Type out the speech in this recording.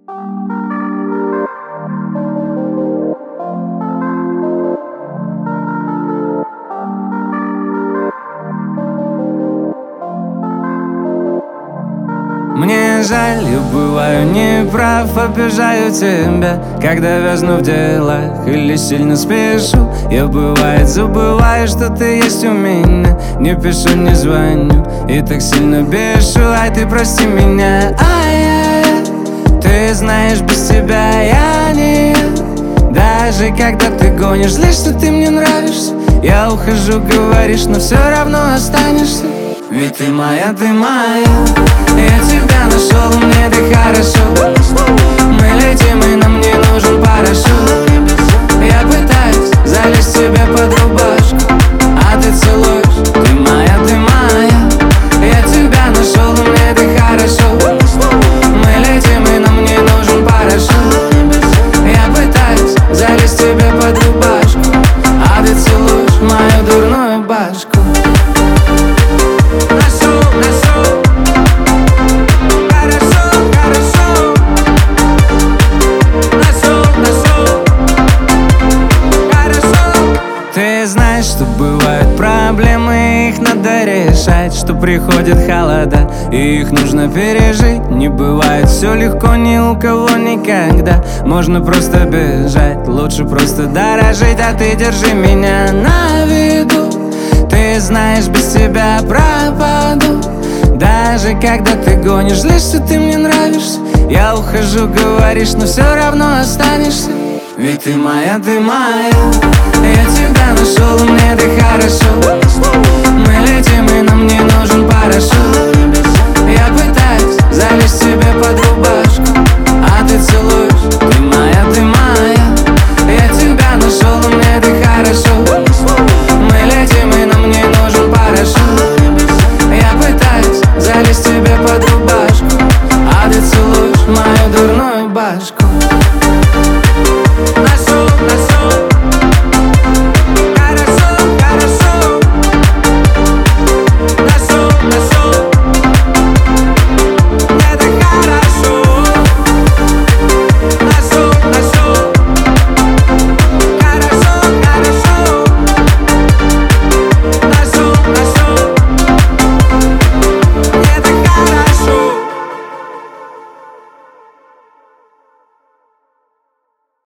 Мне жаль, я бываю неправ, обижаю тебя, когда вязну в делах или сильно спешу. Я бывает забываю, что ты есть у меня, не пишу, не звоню и так сильно бешу. Ай, ты прости меня, ай-яй-яй. Ты знаешь, без тебя я не я. Даже когда ты гонишь, злишь, что ты мне нравишься. Я ухожу, говоришь, но все равно останешься. Ведь ты моя, ты моя. Я тебя нашел, мне ты хорошо. Мы летим, и нам не нужен парашют. Я пытаюсь залезть тебе под рубашку, а ты целуешь. Ты моя, ты моя. Я тебя нашел, мне ты хорошо. Мы летим, и нам не нужен парашют. Я пытаюсь залезть тебе под рубашку, а ты целуешь мою дурную башку. Ты знаешь, что бывают проблемы, их надо решать, что приходят холода, и их нужно пережить. Не бывает все легко ни у кого никогда. Можно просто бежать, лучше просто дорожить. А ты держи меня на виду. Ты знаешь, без тебя пропаду. Даже когда ты гонишь, злишься, ты мне нравишься. Я ухожу, говоришь, но все равно останешься. Ведь ты моя, ты моя. Я тебя нашел, мне ты хорошо. Мы летим, и нам не нужен парашют. Я пытаюсь залезть тебе под рубашку,